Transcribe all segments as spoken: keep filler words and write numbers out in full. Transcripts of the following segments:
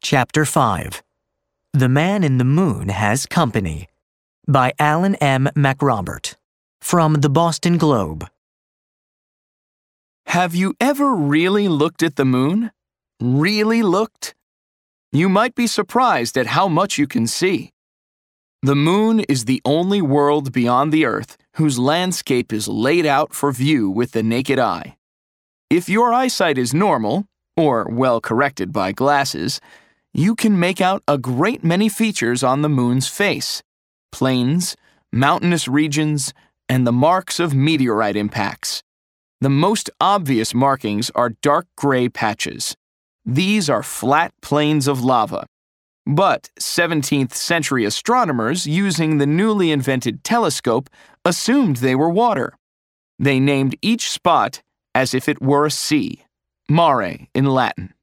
Chapter five. The Man in the Moon Has Company by Alan M. MacRobert from the Boston Globe. Have you ever really looked at the moon? Really looked? You might be surprised at how much you can see. The moon is the only world beyond the Earth whose landscape is laid out for view with the naked eye. If your eyesight is normal, or well corrected by glasses, you can make out a great many features on the moon's face: plains, mountainous regions, and the marks of meteorite impacts. The most obvious markings are dark gray patches. These are flat plains of lava. But seventeenth century astronomers using the newly invented telescope assumed they were water. They named each spot as if it were a sea, mare in Latin.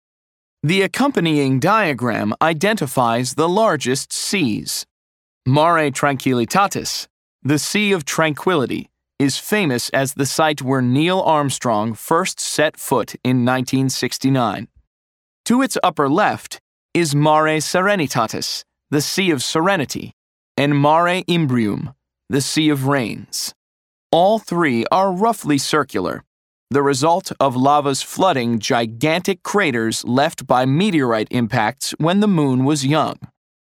The accompanying diagram identifies the largest seas. Mare Tranquillitatis, the Sea of Tranquility, is famous as the site where Neil Armstrong first set foot in nineteen sixty-nine. To its upper left is Mare Serenitatis, the Sea of Serenity, and Mare Imbrium, the Sea of Rains. All three are roughly circular, the result of lava's flooding gigantic craters left by meteorite impacts when the moon was young.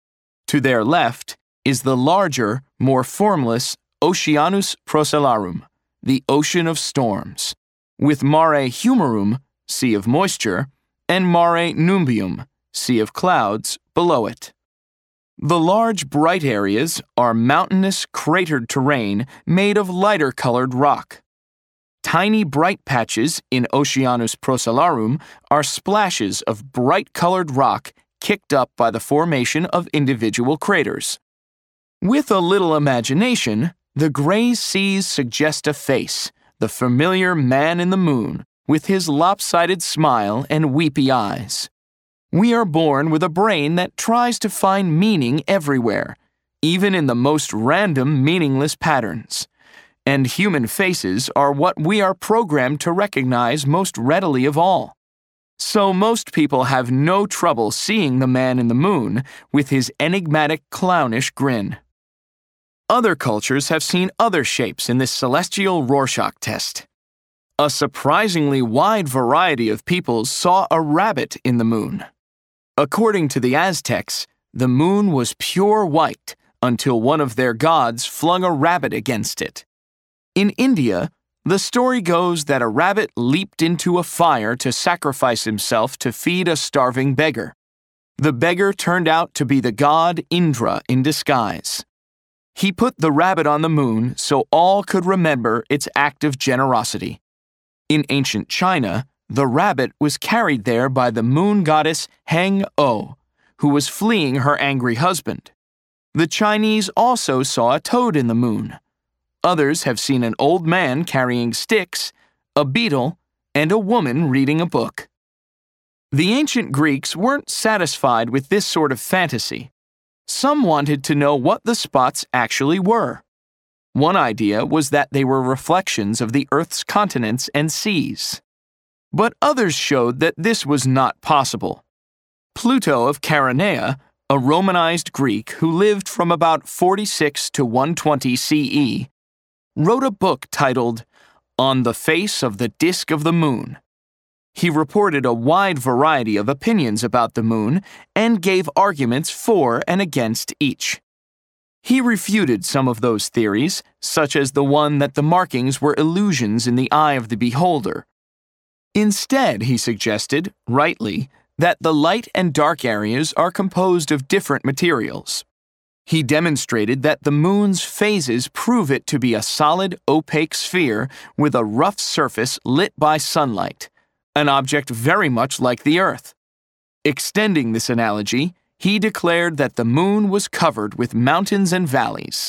To their left is the larger, more formless Oceanus Procellarum, the Ocean of Storms, with Mare Humorum, Sea of Moisture, and Mare Numbium, Sea of Clouds, below it. The large bright areas are mountainous cratered terrain made of lighter-colored rock. Tiny bright patches in Oceanus Procellarum are splashes of bright-colored rock kicked up by the formation of individual craters. With a little imagination, the gray seas suggest a face, the familiar man in the moon, with his lopsided smile and weepy eyes. We are born with a brain that tries to find meaning everywhere, even in the most random, meaningless patterns. And human faces are what we are programmed to recognize most readily of all. So most people have no trouble seeing the man in the moon with his enigmatic, clownish grin. Other cultures have seen other shapes in this celestial Rorschach test. A surprisingly wide variety of peoples saw a rabbit in the moon. According to the Aztecs, the moon was pure white until one of their gods flung a rabbit against it. In India, the story goes that a rabbit leaped into a fire to sacrifice himself to feed a starving beggar. The beggar turned out to be the god Indra in disguise. He put the rabbit on the moon so all could remember its act of generosity. In ancient China, the rabbit was carried there by the moon goddess Heng-O, who was fleeing her angry husband. The Chinese also saw a toad in the moon. Others have seen an old man carrying sticks, a beetle, and a woman reading a book. The ancient Greeks weren't satisfied with this sort of fantasy. Some wanted to know what the spots actually were. One idea was that they were reflections of the Earth's continents and seas. But others showed that this was not possible. Pluto of Chaeronea, a Romanized Greek who lived from about forty-six to one twenty C E, wrote a book titled On the Face of the Disk of the Moon. He reported a wide variety of opinions about the moon and gave arguments for and against each. He refuted some of those theories, such as the one that the markings were illusions in the eye of the beholder. Instead, he suggested, rightly, that the light and dark areas are composed of different materials. He demonstrated that the moon's phases prove it to be a solid, opaque sphere with a rough surface lit by sunlight, an object very much like the Earth. Extending this analogy, he declared that the moon was covered with mountains and valleys.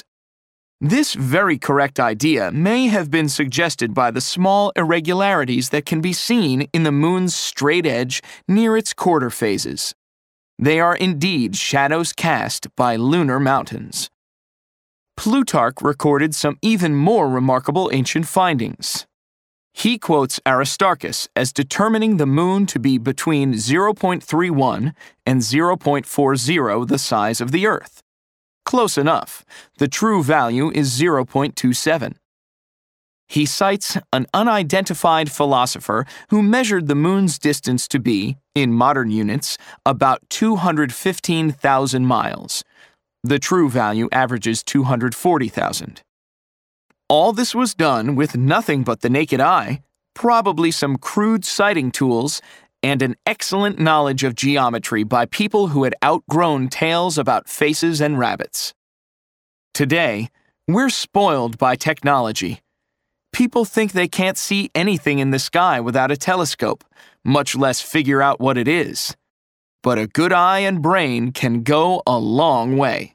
This very correct idea may have been suggested by the small irregularities that can be seen in the moon's straight edge near its quarter phases. They are indeed shadows cast by lunar mountains. Plutarch recorded some even more remarkable ancient findings. He quotes Aristarchus as determining the moon to be between zero point three one and zero point four zero the size of the Earth. Close enough. The true value is zero point two seven. He cites an unidentified philosopher who measured the moon's distance to be, in modern units, about two hundred fifteen thousand miles. The true value averages two hundred forty thousand. All this was done with nothing but the naked eye, probably some crude sighting tools, and an excellent knowledge of geometry by people who had outgrown tales about faces and rabbits. Today, we're spoiled by technology. People think they can't see anything in the sky without a telescope, much less figure out what it is. But a good eye and brain can go a long way.